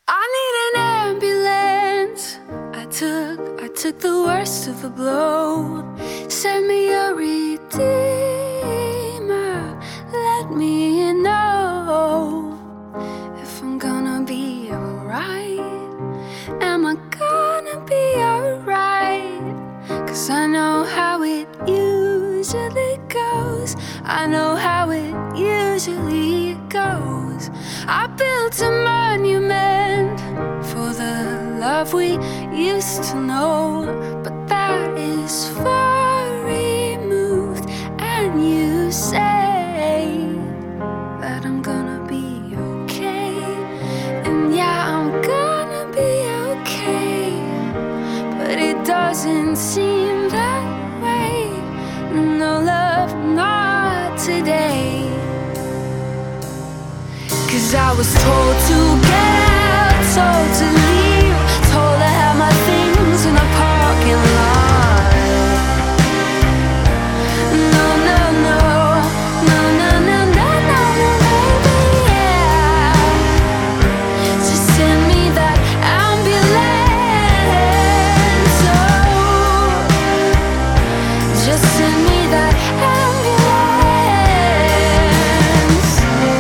I need an ambulance. I took the worst of the blow. Send me a redeemer. Let me know if I'm gonna be alright. Am I gonna be alright? 'Cause I know how it usually goes. I know how it usually goes. I built a monument for the love we used to know, but that is far removed. And you say that I'm gonna be okay, and yeah, I'm gonna be okay, but it doesn't seem that way. No love, not today. 'Cause I was told to get out, told to leave, told to have my things in the parking lot. No, no, no, no, no, no, no, no, no, baby, yeah. Just send me that ambulance, oh. Just send me that ambulance.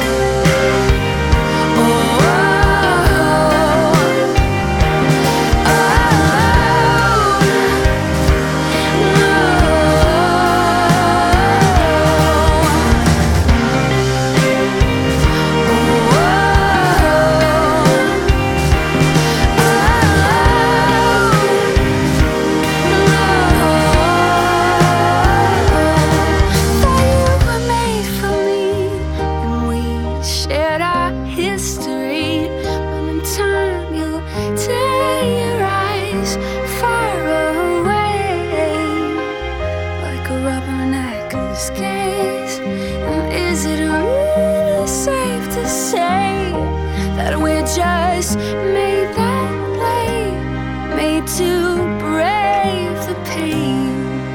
Is it really safe to say that we're just made that way, made to brave the pain?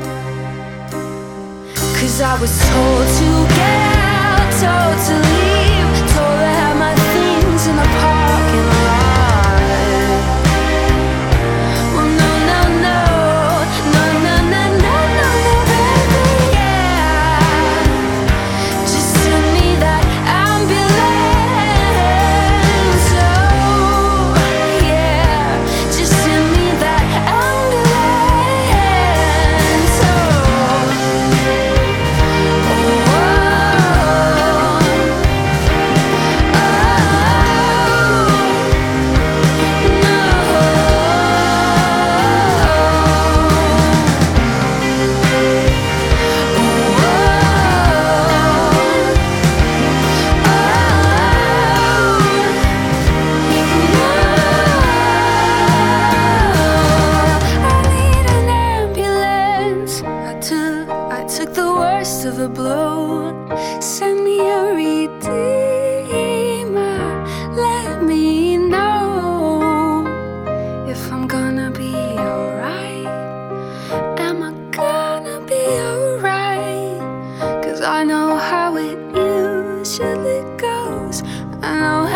'Cause I was told to get out, told to leave, told to have my things in the parking lot. Well, no, no, no, no, no, no, no, no, no, baby, yeah. Just send me that ambulance, oh, yeah. Just send me that ambulance, oh. I took the worst of the blow. Send me a redeemer. Let me know if I'm gonna be alright. Am I gonna be alright? 'Cause I know how it usually goes. I know how